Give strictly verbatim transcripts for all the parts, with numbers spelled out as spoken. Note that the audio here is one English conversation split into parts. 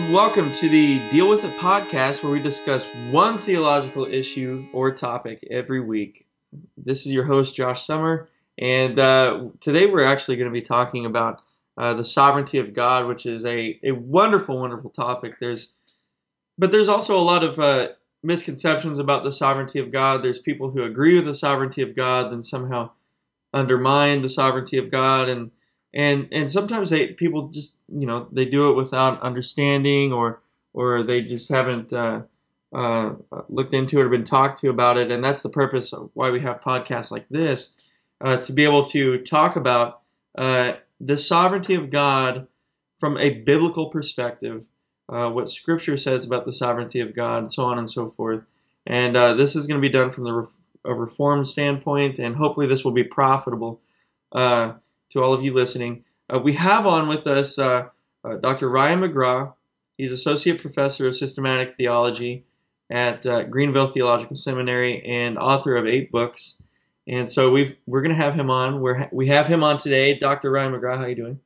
welcome to the Deal With It podcast, where we discuss one theological issue or topic every week. This is your host, Josh Summer, and uh, today we're actually going to be talking about uh, the sovereignty of God, which is a, a wonderful, wonderful topic. There's, but there's also a lot of uh, misconceptions about the sovereignty of God. There's people who agree with the sovereignty of God, then somehow undermine the sovereignty of God, and and and sometimes they people just you know they do it without understanding, or or they just haven't uh, uh, looked into it or been talked to about it, and that's the purpose of why we have podcasts like this, uh, to be able to talk about uh, the sovereignty of God from a biblical perspective, uh, what Scripture says about the sovereignty of God, and so on and so forth. And uh, this is going to be done from the a reform standpoint, and hopefully this will be profitable uh, to all of you listening. Uh, we have on with us uh, uh, Doctor Ryan McGraw. He's Associate Professor of Systematic Theology at uh, Greenville Theological Seminary and author of eight books. And so we've, we're going to have him on. We're, we have him on today. Doctor Ryan McGraw, how are you doing?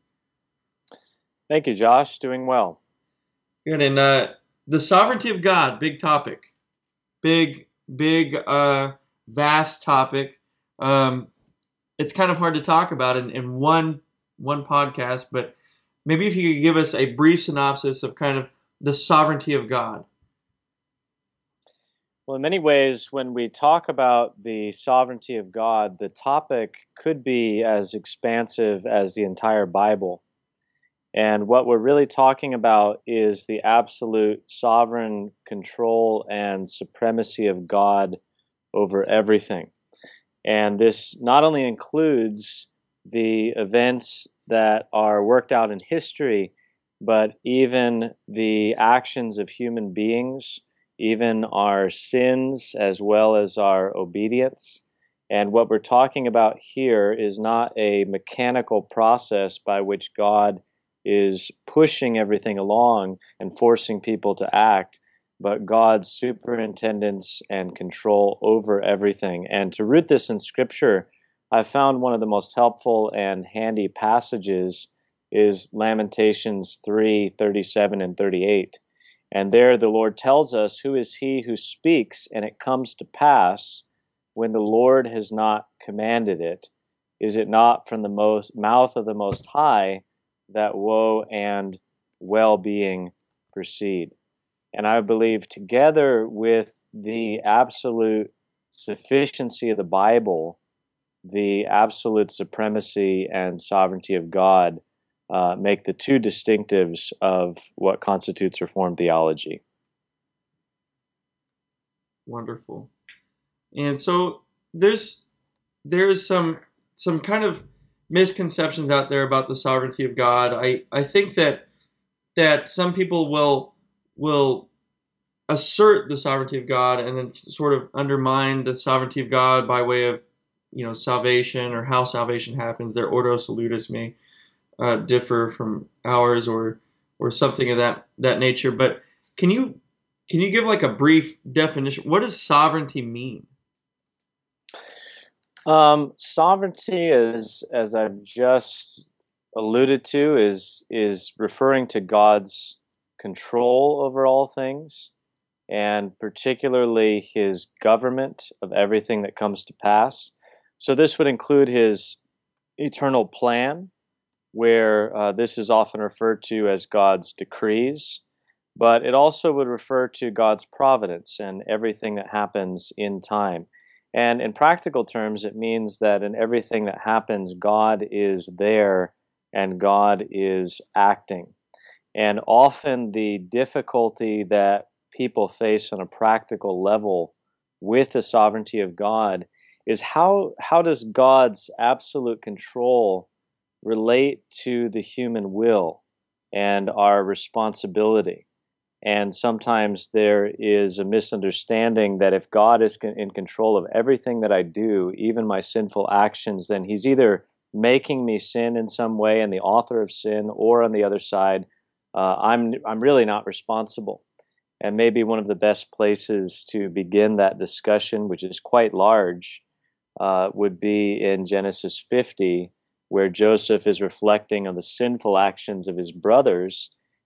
Thank you, Josh. Doing well. Good. And uh, the sovereignty of God, big topic. Big, big, uh, vast topic. Um, it's kind of hard to talk about in, in one one podcast, but maybe if you could give us a brief synopsis of kind of the sovereignty of God. Well, in many ways, when we talk about the sovereignty of God, the topic could be as expansive as the entire Bible. And what we're really talking about is the absolute sovereign control and supremacy of God over everything. And this not only includes the events that are worked out in history, but even the actions of human beings, even our sins as well as our obedience. And what we're talking about here is not a mechanical process by which God is pushing everything along and forcing people to act, but God's superintendence and control over everything. And to root this in Scripture, I found one of the most helpful and handy passages is Lamentations three, thirty-seven and thirty-eight. And there the Lord tells us, "Who is he who speaks, and it comes to pass when the Lord has not commanded it? Is it not from the most mouth of the Most High that woe and well-being proceed?" And I believe together with the absolute sufficiency of the Bible, the absolute supremacy and sovereignty of God uh, make the two distinctives of what constitutes Reformed theology. Wonderful. And so there's there's some some kind of misconceptions out there about the sovereignty of God. I, I think that that some people will will assert the sovereignty of God and then sort of undermine the sovereignty of God by way of, you know, salvation or how salvation happens. Their ordo salutis may uh, differ from ours, or or something of that that nature. But can you can you give like a brief definition? What does sovereignty mean? Um, sovereignty, is, as I've just alluded to, is is referring to God's control over all things, and particularly his government of everything that comes to pass. So this would include his eternal plan, where uh, this is often referred to as God's decrees, but it also would refer to God's providence and everything that happens in time. And in practical terms, it means that in everything that happens, God is there and God is acting. And often the difficulty that people face on a practical level with the sovereignty of God is how, how does God's absolute control relate to the human will and our responsibility? And sometimes there is a misunderstanding that if God is in control of everything that I do, even my sinful actions, then he's either making me sin in some way and the author of sin, or on the other side, uh, I'm I'm really not responsible. And maybe one of the best places to begin that discussion, which is quite large, uh, would be in Genesis fifty, where Joseph is reflecting on the sinful actions of his brothers.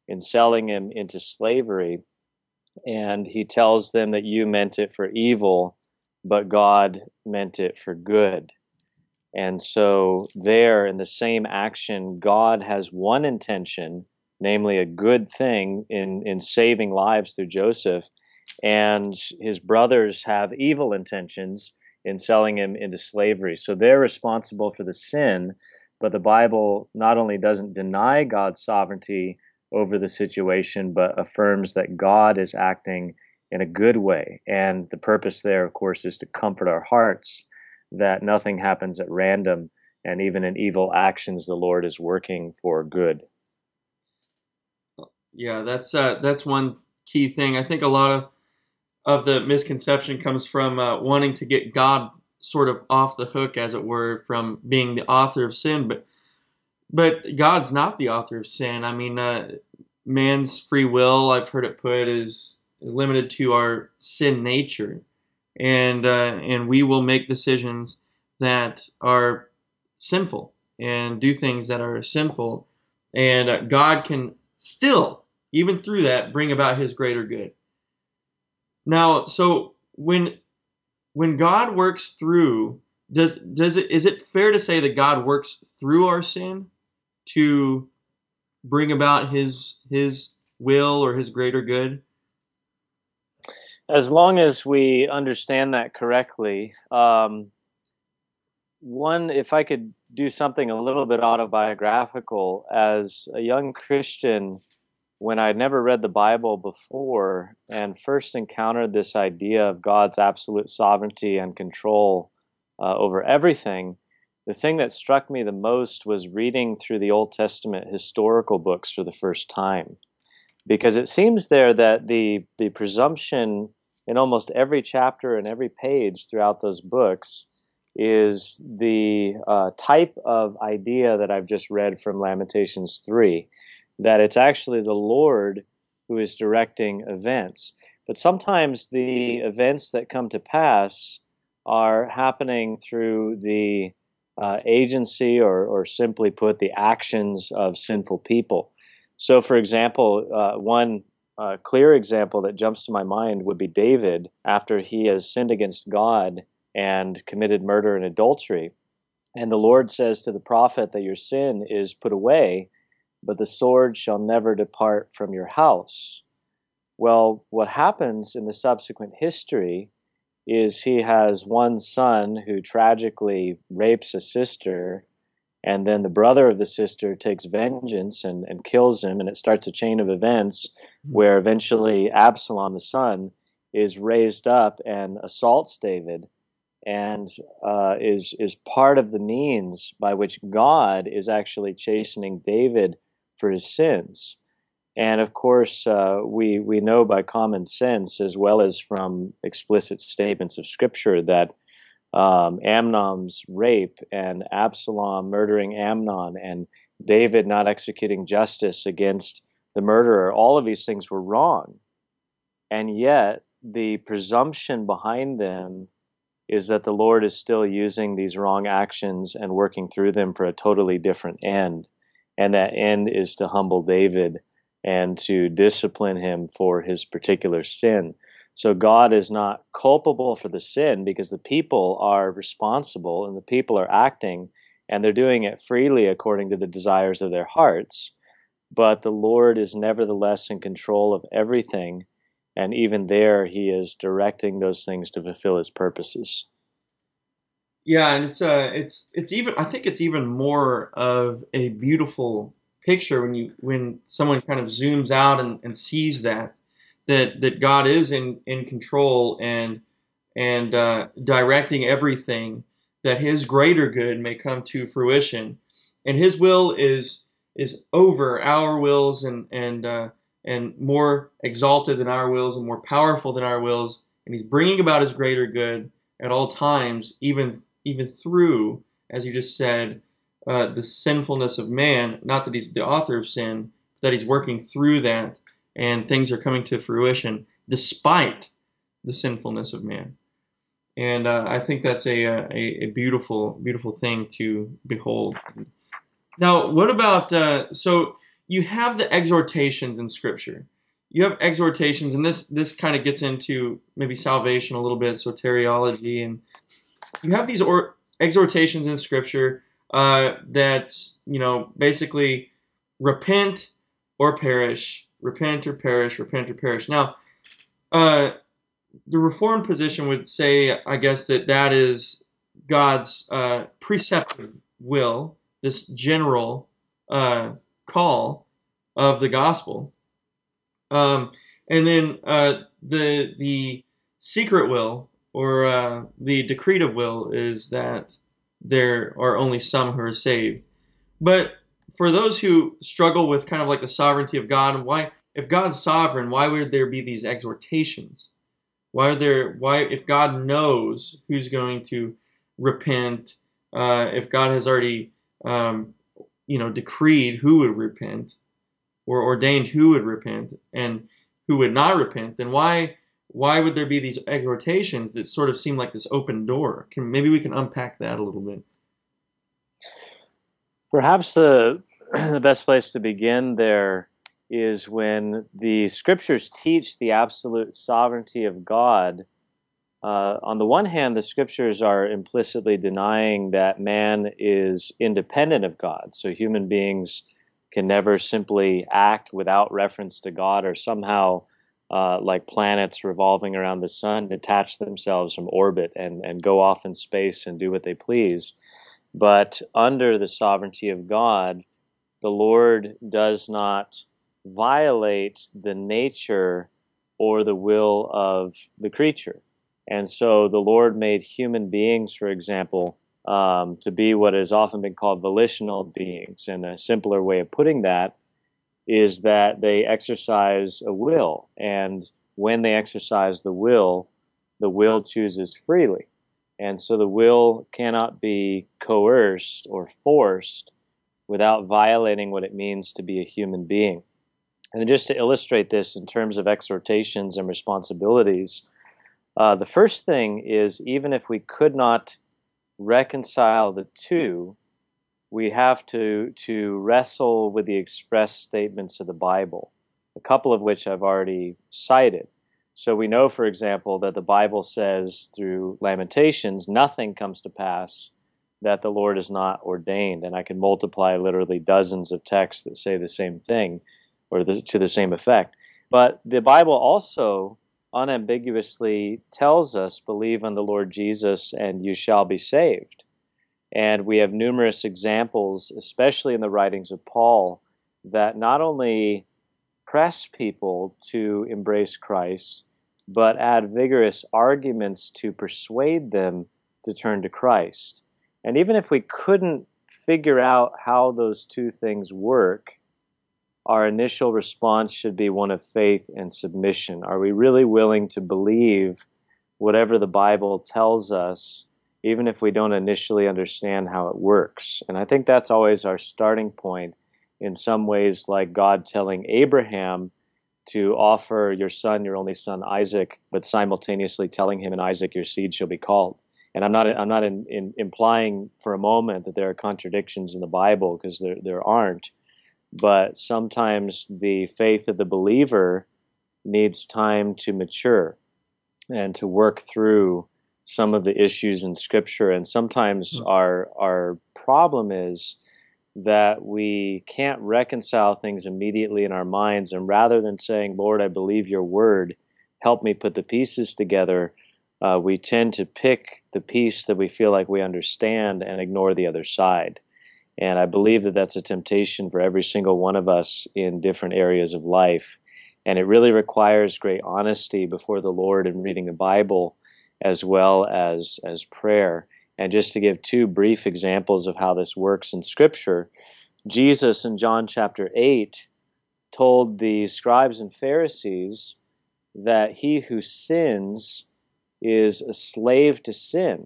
in selling him into slavery. And he tells them that you meant it for evil, but God meant it for good. And so, there in the same action, God has one intention, namely a good thing in, in saving lives through Joseph, and his brothers have evil intentions in selling him into slavery. So, they're responsible for the sin, but the Bible not only doesn't deny God's sovereignty over the situation, but affirms that God is acting in a good way. And the purpose there, of course, is to comfort our hearts that nothing happens at random, and even in evil actions, the Lord is working for good. Yeah, that's uh, that's one key thing. I think a lot of, of the misconception comes from uh, wanting to get God sort of off the hook, as it were, from being the author of sin. But but God's not the author of sin. I mean, uh, man's free will, I've heard it put, is limited to our sin nature, and uh, and we will make decisions that are sinful and do things that are sinful, and uh, God can still, even through that, bring about His greater good. Now, so when when God works through, does does it is it fair to say that God works through our sin to bring about His His will or His greater good? As long as we understand that correctly, um, one, if I could do something a little bit autobiographical, as a young Christian, when I'd never read the Bible before and first encountered this idea of God's absolute sovereignty and control uh, over everything, the thing that struck me the most was reading through the Old Testament historical books for the first time. Because it seems there that the, the presumption in almost every chapter and every page throughout those books is the uh, type of idea that I've just read from Lamentations three, that it's actually the Lord who is directing events. But sometimes the events that come to pass are happening through the uh, agency, or, or simply put, the actions of sinful people. So, for example, uh, one uh, clear example that jumps to my mind would be David after he has sinned against God and committed murder and adultery. And the Lord says to the prophet that your sin is put away, but the sword shall never depart from your house. Well, what happens in the subsequent history is he has one son who tragically rapes a sister, and then the brother of the sister takes vengeance and, and kills him, and it starts a chain of events where eventually Absalom, the son, is raised up and assaults David, and uh, is is part of the means by which God is actually chastening David for his sins. And of course, uh, we we know by common sense, as well as from explicit statements of Scripture, that um, Amnon's rape and Absalom murdering Amnon and David not executing justice against the murderer, all of these things were wrong. And yet, the presumption behind them is that the Lord is still using these wrong actions and working through them for a totally different end. And that end is to humble David and to discipline him for his particular sin. So God is not culpable for the sin, because the people are responsible and the people are acting, and they're doing it freely according to the desires of their hearts. But the Lord is nevertheless in control of everything, and even there he is directing those things to fulfill his purposes. Yeah, and it's uh it's it's even I think it's even more of a beautiful picture when you when someone kind of zooms out and, and sees that that that God is in, in control and and uh, directing everything, that His greater good may come to fruition, and His will is is over our wills, and and uh, and more exalted than our wills and more powerful than our wills, and He's bringing about His greater good at all times, even even through, as you just said, uh, the sinfulness of man. Not that He's the author of sin, but that He's working through that, and things are coming to fruition despite the sinfulness of man. And uh, I think that's a, a a beautiful beautiful thing to behold. Now, what about uh, so you have the exhortations in Scripture. You have exhortations, and this this kind of gets into maybe salvation a little bit, soteriology, and you have these or, exhortations in Scripture uh, that you know basically repent or perish, repent or perish, repent or perish. Now, uh, the Reformed position would say, I guess, that that is God's uh, preceptive will, this general uh, call of the gospel. Um, and then uh, the the secret will or uh, the decretive will is that there are only some who are saved. But for those who struggle with kind of like the sovereignty of God, and why, if God's sovereign, why would there be these exhortations? Why are there? Why, if God knows who's going to repent, uh, if God has already, um, you know, decreed who would repent or ordained who would repent and who would not repent, then why why would there be these exhortations that sort of seem like this open door? Can maybe we can unpack that a little bit? Perhaps the the best place to begin there is when the scriptures teach the absolute sovereignty of God. Uh, on the one hand, the scriptures are implicitly denying that man is independent of God. So human beings can never simply act without reference to God, or somehow, uh, like planets revolving around the sun, detach themselves from orbit and, and go off in space and do what they please. But under the sovereignty of God, the Lord does not violate the nature or the will of the creature. And so the Lord made human beings, for example, um, to be what has often been called volitional beings. And a simpler way of putting that is that they exercise a will. And when they exercise the will, the will chooses freely. And so the will cannot be coerced or forced without violating what it means to be a human being. And just to illustrate this in terms of exhortations and responsibilities, Uh, the first thing is, even if we could not reconcile the two, we have to, to wrestle with the express statements of the Bible, a couple of which I've already cited. So we know, for example, that the Bible says through Lamentations, nothing comes to pass that the Lord has not ordained. And I can multiply literally dozens of texts that say the same thing or the, to the same effect. But the Bible also unambiguously tells us, believe on the Lord Jesus and you shall be saved. And we have numerous examples, especially in the writings of Paul, that not only press people to embrace Christ, but add vigorous arguments to persuade them to turn to Christ. And even if we couldn't figure out how those two things work, our initial response should be one of faith and submission. Are we really willing to believe whatever the Bible tells us, even if we don't initially understand how it works? And I think that's always our starting point, in some ways like God telling Abraham to offer your son, your only son, Isaac, but simultaneously telling him, in Isaac your seed shall be called. And I'm not, I'm not in, in, implying for a moment that there are contradictions in the Bible, because there, there aren't. But sometimes the faith of the believer needs time to mature and to work through some of the issues in Scripture. And sometimes mm-hmm. our our problem is that we can't reconcile things immediately in our minds. And rather than saying, Lord, I believe your word, help me put the pieces together, uh, we tend to pick the piece that we feel like we understand and ignore the other side. And I believe that that's a temptation for every single one of us in different areas of life. And it really requires great honesty before the Lord in reading the Bible, as well as, as prayer. And just to give two brief examples of how this works in Scripture, Jesus in John chapter eight told the scribes and Pharisees that he who sins is a slave to sin.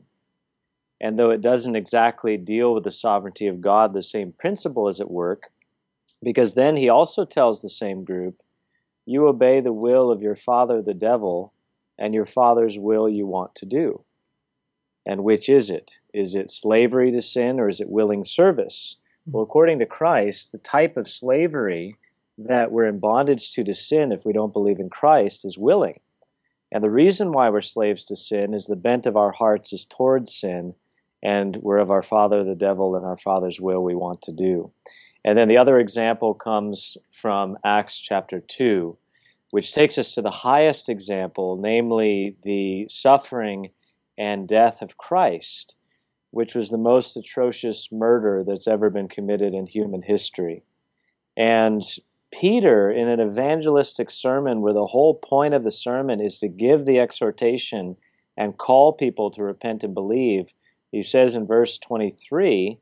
And though it doesn't exactly deal with the sovereignty of God, the same principle is at work, because then he also tells the same group, you obey the will of your father, the devil, and your father's will you want to do. And which is it? Is it slavery to sin, or is it willing service? Well, according to Christ, the type of slavery that we're in bondage to to sin if we don't believe in Christ is willing. And the reason why we're slaves to sin is the bent of our hearts is towards sin, and we're of our father the devil, and our father's will we want to do. And then the other example comes from Acts chapter two, which takes us to the highest example, namely the suffering and death of Christ, which was the most atrocious murder that's ever been committed in human history. And Peter, in an evangelistic sermon where the whole point of the sermon is to give the exhortation and call people to repent and believe, he says in verse twenty-three,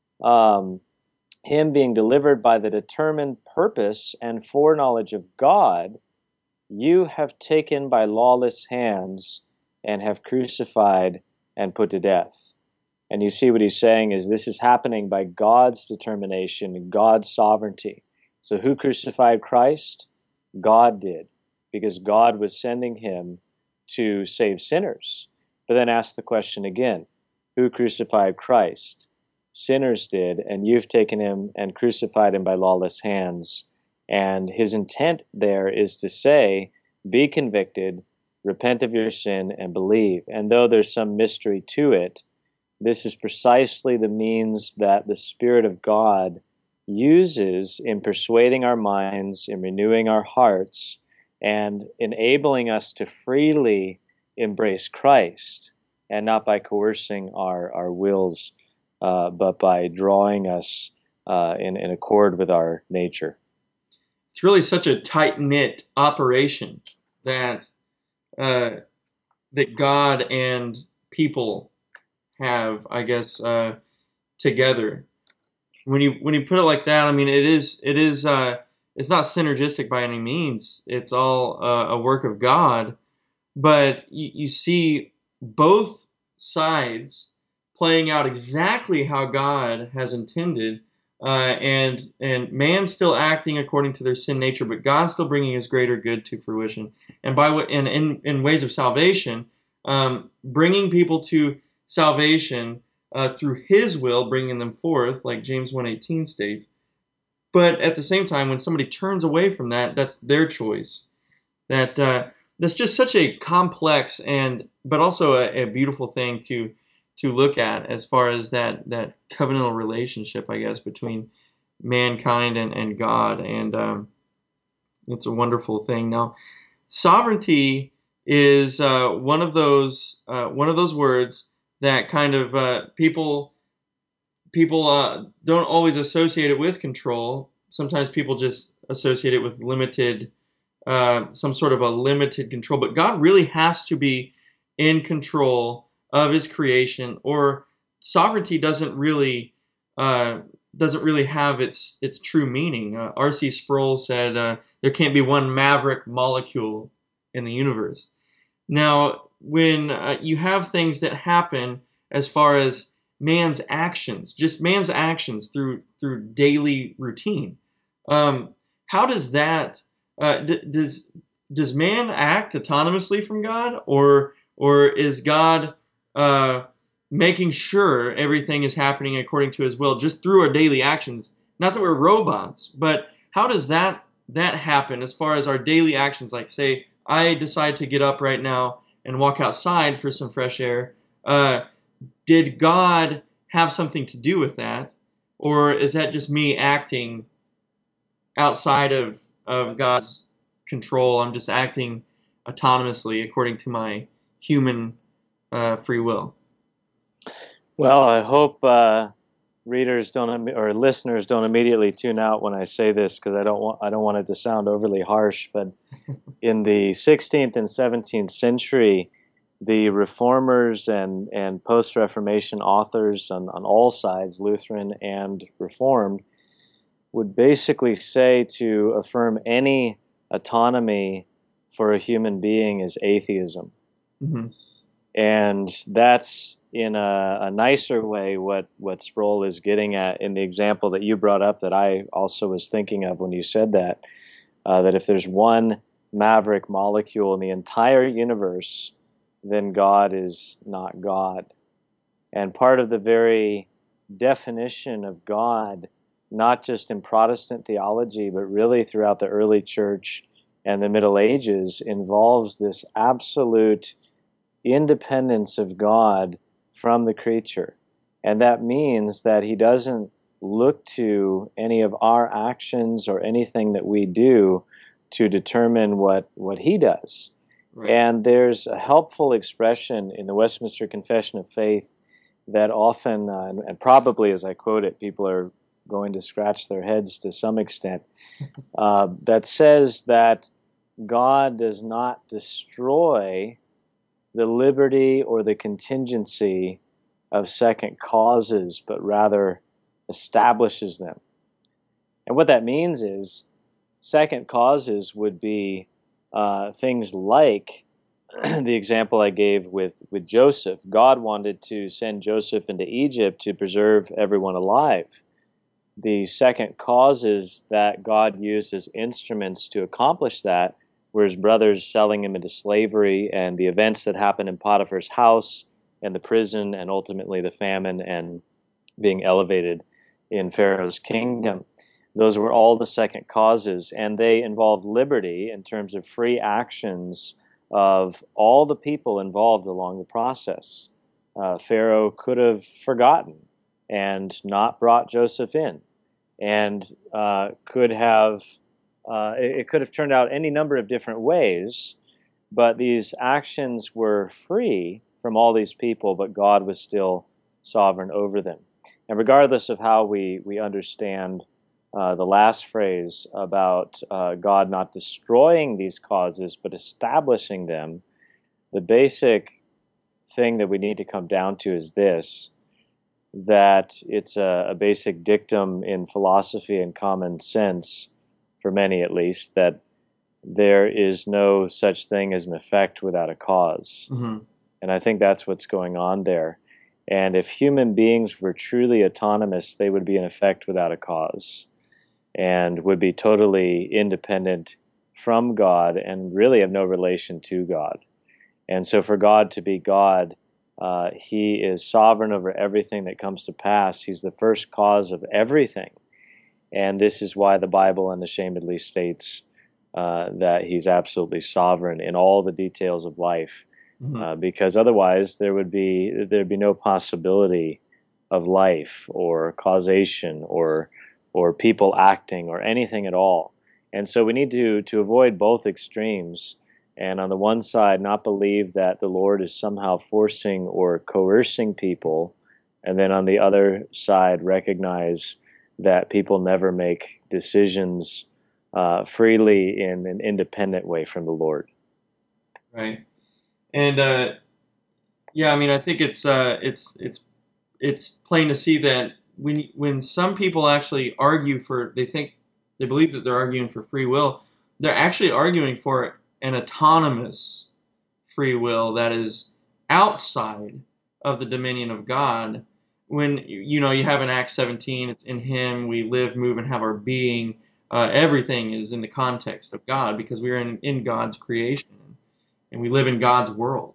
um, him being delivered by the determined purpose and foreknowledge of God, you have taken by lawless hands and have crucified and put to death. And you see what he's saying is this is happening by God's determination and God's sovereignty. So who crucified Christ? God did, because God was sending him to save sinners. But then ask the question again, who crucified Christ? Sinners did, and you've taken him and crucified him by lawless hands. And his intent there is to say, be convicted, repent of your sin, and believe. And though there's some mystery to it, this is precisely the means that the Spirit of God uses in persuading our minds, in renewing our hearts, and enabling us to freely embrace Christ, and not by coercing our, our wills, uh, but by drawing us uh, in, in accord with our nature. It's really such a tight-knit operation that uh, that God and people have, I guess, uh, together. When you when you put it like that, I mean, it is it is uh, it's not synergistic by any means. It's all uh, a work of God, but you, you see both sides playing out exactly how God has intended, uh, and and man still acting according to their sin nature, but God still bringing His greater good to fruition, and by what and in in ways of salvation, um, bringing people to salvation. Uh, through His will, bringing them forth, like James one eighteen states. But at the same time, when somebody turns away from that, that's their choice. That uh, that's just such a complex and but also a, a beautiful thing to to look at as far as that that covenantal relationship, I guess, between mankind and, and God, and um, it's a wonderful thing. Now, sovereignty is uh, one of those uh, one of those words that kind of uh, people people uh, don't always associate it with control. Sometimes people just associate it with limited, uh, some sort of a limited control. But God really has to be in control of His creation, or sovereignty doesn't really uh, doesn't really have its its true meaning. Uh, R C Sproul said uh, there can't be one maverick molecule in the universe. Now, when uh, you have things that happen as far as man's actions, just man's actions through through daily routine, um, how does that uh, d- does does man act autonomously from God, or or is God uh, making sure everything is happening according to His will just through our daily actions? Not that we're robots, but how does that that happen as far as our daily actions? Like, say, I decide to get up right now and walk outside for some fresh air. Uh, did God have something to do with that? Or is that just me acting outside of, of God's control? I'm just acting autonomously according to my human uh, free will. Well, I hope uh, readers don't or listeners don't immediately tune out when I say this, because I don't want I don't want it to sound overly harsh. But in the sixteenth and seventeenth century, the reformers and, and post-Reformation authors on, on all sides, Lutheran and Reformed, would basically say to affirm any autonomy for a human being is atheism. Mm-hmm. And that's in a, a nicer way what, what Sproul is getting at in the example that you brought up that I also was thinking of when you said that, uh, that if there's one maverick molecule in the entire universe, then God is not God. And part of the very definition of God, not just in Protestant theology, but really throughout the early church and the Middle Ages, involves this absolute independence of God from the creature. And that means that he doesn't look to any of our actions or anything that we do to determine what, what he does. Right. And there's a helpful expression in the Westminster Confession of Faith that often, uh, and, and probably as I quote it, people are going to scratch their heads to some extent, uh, that says that God does not destroy the liberty or the contingency of second causes, but rather establishes them. And what that means is second causes would be uh, things like the example I gave with, with Joseph. God wanted to send Joseph into Egypt to preserve everyone alive. The second causes that God used as instruments to accomplish that were his brothers selling him into slavery and the events that happened in Potiphar's house and the prison and ultimately the famine and being elevated in Pharaoh's kingdom. Those were all the second causes, and they involved liberty in terms of free actions of all the people involved along the process. Uh, Pharaoh could have forgotten and not brought Joseph in, and uh, could have uh, it, it could have turned out any number of different ways, but these actions were free from all these people, but God was still sovereign over them. And regardless of how we, we understand uh, the last phrase about uh, God not destroying these causes, but establishing them, the basic thing that we need to come down to is this, that it's a, a basic dictum in philosophy and common sense, for many at least, that there is no such thing as an effect without a cause. Mm-hmm. And I think that's what's going on there. And if human beings were truly autonomous, they would be an effect without a cause and would be totally independent from God and really have no relation to God. And so for God to be God, uh, he is sovereign over everything that comes to pass. He's the first cause of everything. And this is why the Bible unashamedly states uh, that he's absolutely sovereign in all the details of life. Mm-hmm. Uh, because otherwise there would be there'd be no possibility of life or causation or or people acting or anything at all. And so we need to to avoid both extremes. And on the one side, not believe that the Lord is somehow forcing or coercing people, and then on the other side, recognize that people never make decisions uh, freely in an independent way from the Lord. Right. And uh, yeah, I mean, I think it's uh, it's it's it's plain to see that when when some people actually argue for, they think they believe that they're arguing for free will, they're actually arguing for an autonomous free will that is outside of the dominion of God. When you know you have in Acts seventeen, it's in Him we live, move, and have our being. Uh, everything is in the context of God because we are in, in God's creation. And we live in God's world,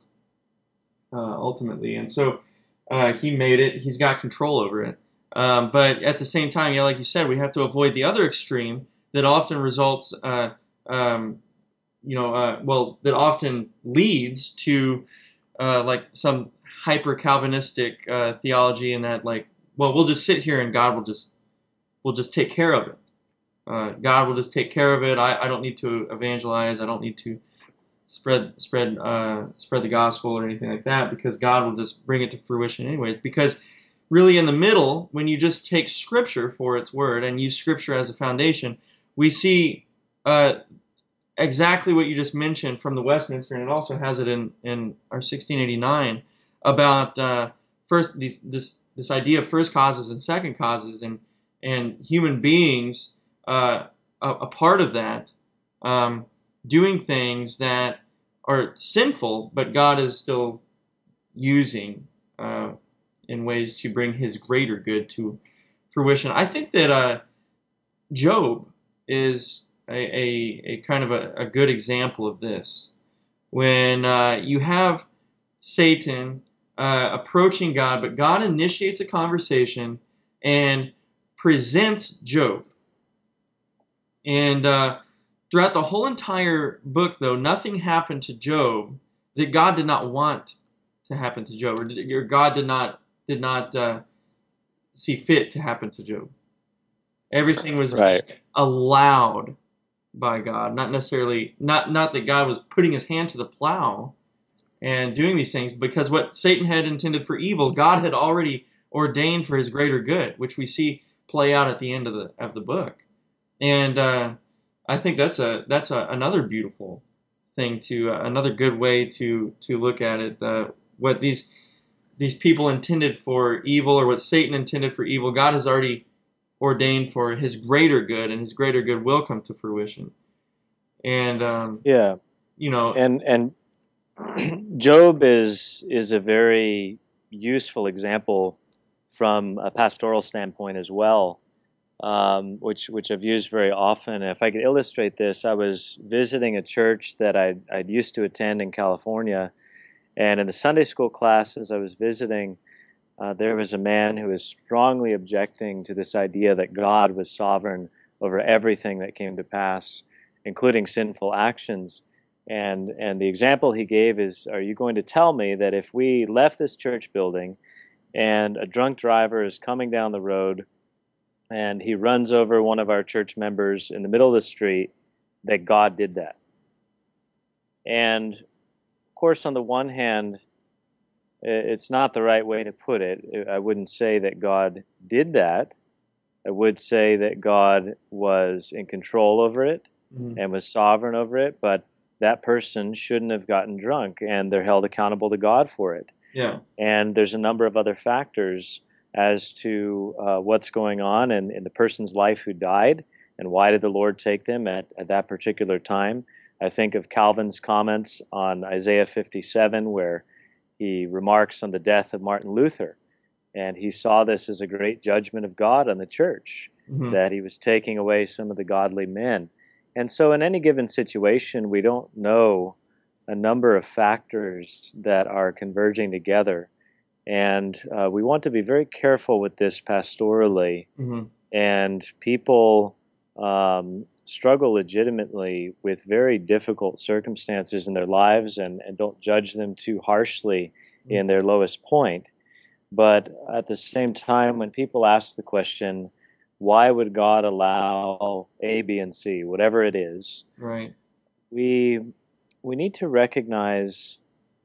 uh, ultimately. And so uh, he made it. He's got control over it. Um, but at the same time, yeah, like you said, we have to avoid the other extreme that often results, uh, um, you know, uh, well, that often leads to uh, like some hyper-Calvinistic uh, theology, and that like, well, we'll just sit here and God will just will just take care of it. Uh, God will just take care of it. I, I don't need to evangelize. I don't need to spread spread uh, spread the gospel or anything like that, because God will just bring it to fruition anyways. Because really in the middle, when you just take Scripture for its word and use Scripture as a foundation, we see uh, exactly what you just mentioned from the Westminster, and it also has it in, in our sixteen eighty-nine about uh, first these, this this idea of first causes and second causes, and and human beings uh, a, a part of that, um, doing things that are sinful, but God is still using uh, in ways to bring His greater good to fruition. I think that uh, Job is a, a, a kind of a, a good example of this. When uh, you have Satan uh, approaching God, but God initiates a conversation and presents Job. And uh, throughout the whole entire book, though, nothing happened to Job that God did not want to happen to Job, or, or God did not did not uh, see fit to happen to Job. Everything was Right. allowed by God, not necessarily not not that God was putting his hand to the plow and doing these things, because what Satan had intended for evil, God had already ordained for his greater good, which we see play out at the end of the of the book. And uh, I think that's a that's a, another beautiful thing to uh, another good way to to look at it. Uh, what these these people intended for evil, or what Satan intended for evil, God has already ordained for his greater good, and his greater good will come to fruition. And um, Yeah. you know, And and Job is is a very useful example from a pastoral standpoint as well, um, which which I've used very often. If I could illustrate this, I was visiting a church that I'd, I'd used to attend in California, and in the Sunday school classes I was visiting, uh, there was a man who was strongly objecting to this idea that God was sovereign over everything that came to pass, including sinful actions. And and the example he gave is, are you going to tell me that if we left this church building and a drunk driver is coming down the road and he runs over one of our church members in the middle of the street, that God did that? And of course, on the one hand, it's not the right way to put it. I wouldn't say that God did that. I would say that God was in control over it mhm. and was sovereign over it, but that person shouldn't have gotten drunk, and they're held accountable to God for it. Yeah. And there's a number of other factors as to uh, what's going on in, in the person's life who died, and why did the Lord take them at, at that particular time. I think of Calvin's comments on Isaiah fifty-seven, where he remarks on the death of Martin Luther, and he saw this as a great judgment of God on the church, Mhm. that he was taking away some of the godly men. And so in any given situation, we don't know a number of factors that are converging together. And uh, we want to be very careful with this pastorally. Mhm. And people um, struggle legitimately with very difficult circumstances in their lives, and, and don't judge them too harshly in their lowest point. But at the same time, when people ask the question, why would God allow A, B, and C, whatever it is, Right. we we need to recognize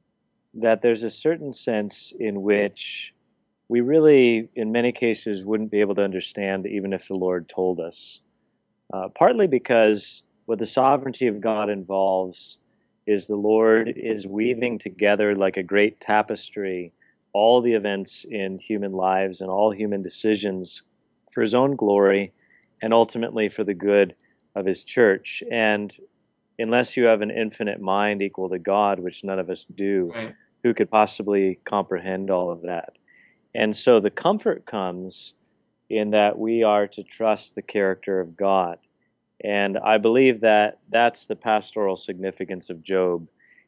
that there's a certain sense in which we really, in many cases, wouldn't be able to understand even if the Lord told us. Uh, partly because what the sovereignty of God involves is the Lord is weaving together like a great tapestry all the events in human lives and all human decisions for his own glory and ultimately for the good of his church. And unless you have an infinite mind equal to God, which none of us do, Right. who could possibly comprehend all of that? And so the comfort comes in that we are to trust the character of God. And I believe that that's the pastoral significance of Job,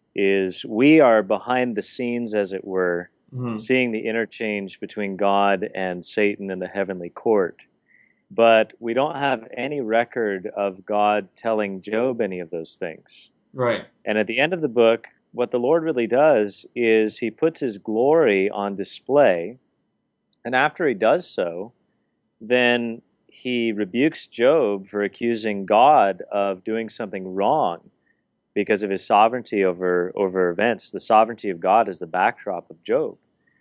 is we are behind the scenes, as it were, Mhm. seeing the interchange between God and Satan in the heavenly court. But we don't have any record of God telling Job any of those things. Right. And at the end of the book, what the Lord really does is he puts his glory on display. And after he does so, then he rebukes Job for accusing God of doing something wrong because of his sovereignty over, over events. The sovereignty of God is the backdrop of Job.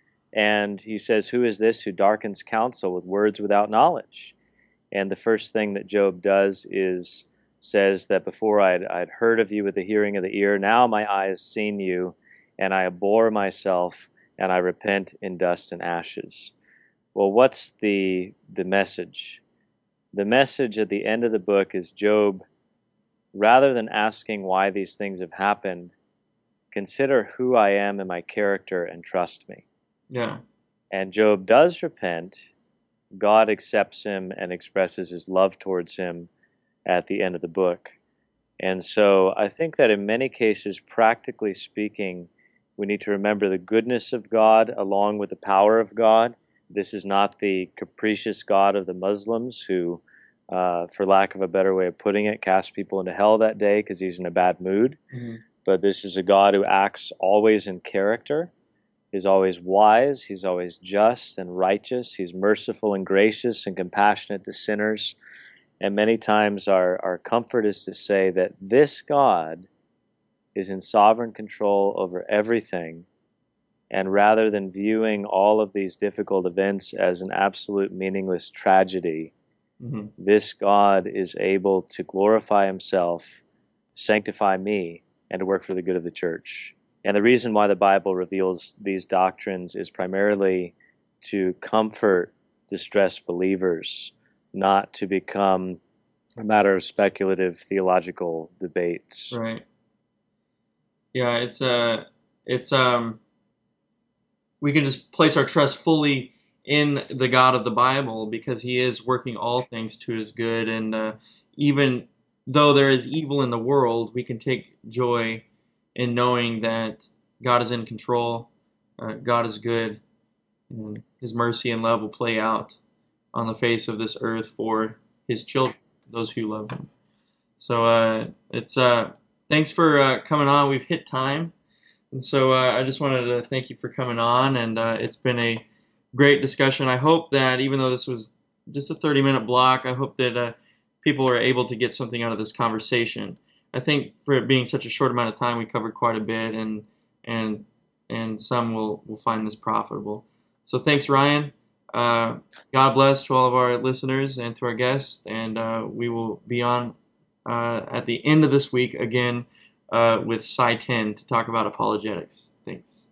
And he says, who is this who darkens counsel with words without knowledge? And the first thing that Job does is says that before I'd, I'd heard of you with the hearing of the ear, now my eye has seen you, and I abhor myself, and I repent in dust and ashes. Well, what's the the message? The message at the end of the book is Job, rather than asking why these things have happened, consider who I am and my character and trust me. Yeah. And Job does repent. God accepts him and expresses his love towards him at the end of the book. And so I think that in many cases, practically speaking, We need to remember the goodness of God along with the power of God. This is not the capricious God of the Muslims who, uh, for lack of a better way of putting it, cast people into hell that day because he's in a bad mood. Mm-hmm. But this is a God who acts always in character. He's always wise. He's always just and righteous. He's merciful and gracious and compassionate to sinners. And many times our, our comfort is to say that this God is in sovereign control over everything. And rather than viewing all of these difficult events as an absolute meaningless tragedy, Mm-hmm. this God is able to glorify himself, sanctify me, and to work for the good of the church. And the reason why the Bible reveals these doctrines is primarily to comfort distressed believers, not to become a matter of speculative theological debates. Right. Yeah, it's uh it's um we can just place our trust fully in the God of the Bible because he is working all things to his good, and uh, even though there is evil in the world, we can take joy in knowing that God is in control, uh, God is good, and his mercy and love will play out on the face of this earth for his children, those who love him. So uh, it's uh, thanks for uh, coming on. We've hit time. And so uh, I just wanted to thank you for coming on, and uh, it's been a great discussion. I hope that even though this was just a thirty-minute block, I hope that uh, people are able to get something out of this conversation. I think for it being such a short amount of time, we covered quite a bit, and and and some will, will find this profitable. So thanks, Ryan. Uh, God bless to all of our listeners and to our guests, and uh, we will be on uh, at the end of this week again uh, with Sci ten to talk about apologetics. Thanks.